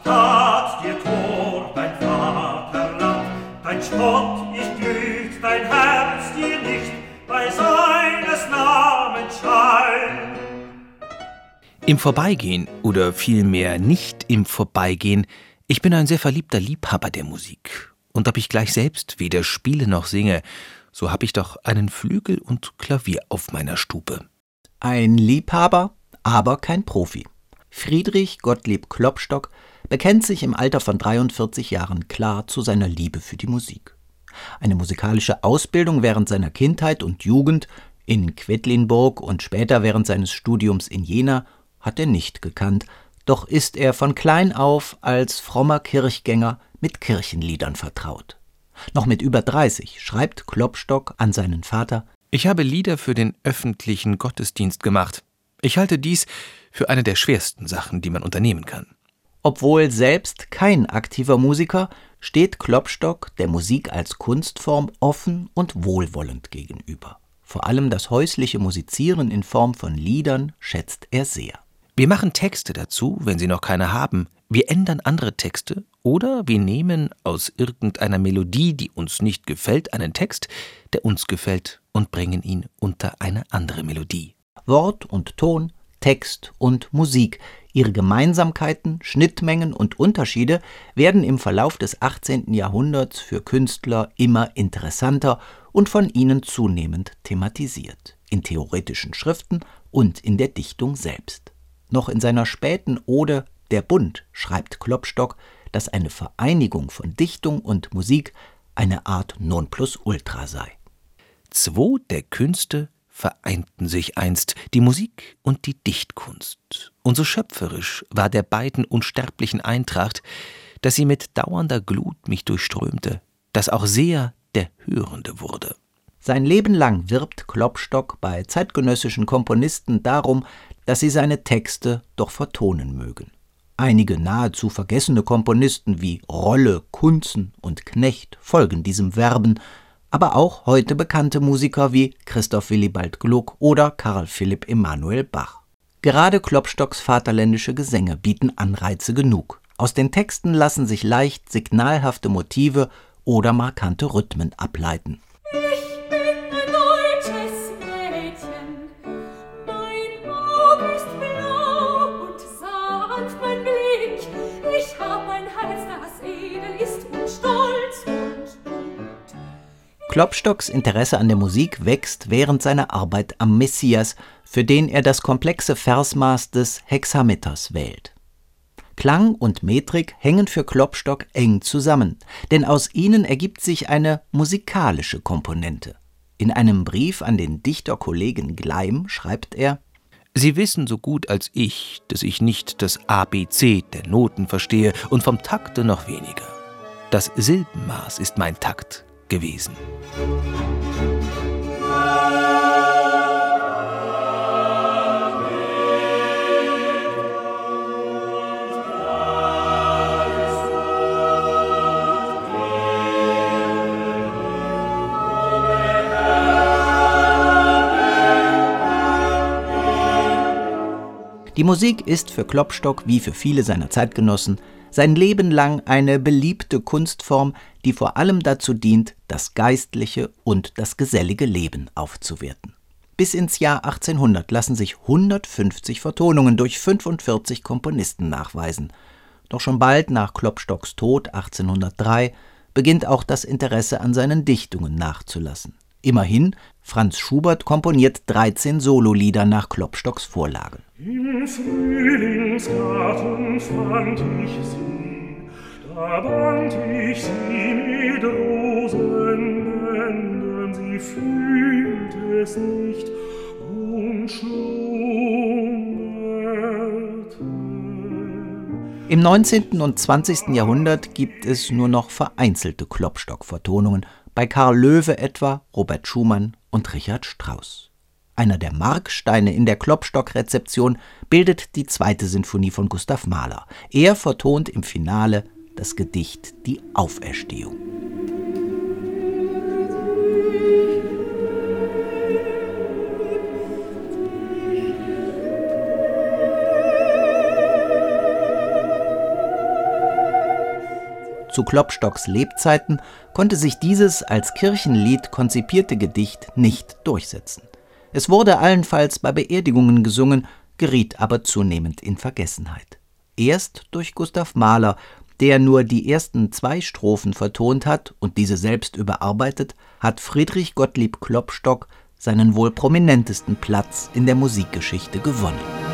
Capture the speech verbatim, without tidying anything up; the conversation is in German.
tat dir Tor dein Vaterland, dein Spott ist glüht, dein Herz dir nicht bei seines Namens Schein. Im Vorbeigehen oder vielmehr nicht im Vorbeigehen, ich bin ein sehr verliebter Liebhaber der Musik. Und ob ich gleich selbst weder spiele noch singe, so hab ich doch einen Flügel und Klavier auf meiner Stube. Ein Liebhaber, aber kein Profi. Friedrich Gottlieb Klopstock bekennt sich im Alter von dreiundvierzig Jahren klar zu seiner Liebe für die Musik. Eine musikalische Ausbildung während seiner Kindheit und Jugend in Quedlinburg und später während seines Studiums in Jena hat er nicht gekannt, doch ist er von klein auf als frommer Kirchgänger mit Kirchenliedern vertraut. Noch mit über dreißig schreibt Klopstock an seinen Vater: Ich habe Lieder für den öffentlichen Gottesdienst gemacht. Ich halte dies für eine der schwersten Sachen, die man unternehmen kann. Obwohl selbst kein aktiver Musiker, steht Klopstock der Musik als Kunstform offen und wohlwollend gegenüber. Vor allem das häusliche Musizieren in Form von Liedern schätzt er sehr. Wir machen Texte dazu, wenn Sie noch keine haben. Wir ändern andere Texte oder wir nehmen aus irgendeiner Melodie, die uns nicht gefällt, einen Text, der uns gefällt und bringen ihn unter eine andere Melodie. Wort und Ton, Text und Musik, ihre Gemeinsamkeiten, Schnittmengen und Unterschiede werden im Verlauf des achtzehnten Jahrhunderts für Künstler immer interessanter und von ihnen zunehmend thematisiert, in theoretischen Schriften und in der Dichtung selbst. Noch in seiner späten Ode »Der Bund« schreibt Klopstock, dass eine Vereinigung von Dichtung und Musik eine Art Nonplusultra sei. Zwo der Künste vereinten sich einst, die Musik und die Dichtkunst. Und so schöpferisch war der beiden unsterblichen Eintracht, dass sie mit dauernder Glut mich durchströmte, dass auch sehr der Hörende wurde. Sein Leben lang wirbt Klopstock bei zeitgenössischen Komponisten darum, dass sie seine Texte doch vertonen mögen. Einige nahezu vergessene Komponisten wie Rolle, Kunzen und Knecht folgen diesem Werben, aber auch heute bekannte Musiker wie Christoph Willibald Gluck oder Carl Philipp Emanuel Bach. Gerade Klopstocks vaterländische Gesänge bieten Anreize genug. Aus den Texten lassen sich leicht signalhafte Motive oder markante Rhythmen ableiten. Ich bin ein deutsches Mädchen, mein Auge ist blau und sanft mein Blick. Ich hab ein Herz, das edel ist und stolz und gut. Klopstocks Interesse an der Musik wächst während seiner Arbeit am Messias, für den er das komplexe Versmaß des Hexameters wählt. Klang und Metrik hängen für Klopstock eng zusammen, denn aus ihnen ergibt sich eine musikalische Komponente. In einem Brief an den Dichterkollegen Gleim schreibt er: Sie wissen so gut als ich, dass ich nicht das A B C der Noten verstehe und vom Takte noch weniger. Das Silbenmaß ist mein Takt gewesen. Die Musik ist für Klopstock wie für viele seiner Zeitgenossen sein Leben lang eine beliebte Kunstform, die vor allem dazu dient, das geistliche und das gesellige Leben aufzuwerten. Bis ins Jahr achtzehnhundert lassen sich hundertfünfzig Vertonungen durch fünfundvierzig Komponisten nachweisen. Doch schon bald nach Klopstocks Tod achtzehnhundertdrei beginnt auch das Interesse an seinen Dichtungen nachzulassen. Immerhin, Franz Schubert komponiert dreizehn Sololieder nach Klopstocks Vorlage. Im Frühlingsgarten fand ich sie, da band ich sie mit Rosenbändern, sie fühlte es nicht und schlummerte. Im neunzehnten und zwanzigsten Jahrhundert gibt es nur noch vereinzelte Klopstock-Vertonungen, bei Karl Löwe etwa, Robert Schumann und Richard Strauss. Einer der Marksteine in der Klopstock-Rezeption bildet die zweite Sinfonie von Gustav Mahler. Er vertont im Finale das Gedicht Die Auferstehung. zu Klopstocks Lebzeiten konnte sich dieses als Kirchenlied konzipierte Gedicht nicht durchsetzen. Es wurde allenfalls bei Beerdigungen gesungen, geriet aber zunehmend in Vergessenheit. Erst durch Gustav Mahler, der nur die ersten zwei Strophen vertont hat und diese selbst überarbeitet, hat Friedrich Gottlieb Klopstock seinen wohl prominentesten Platz in der Musikgeschichte gewonnen.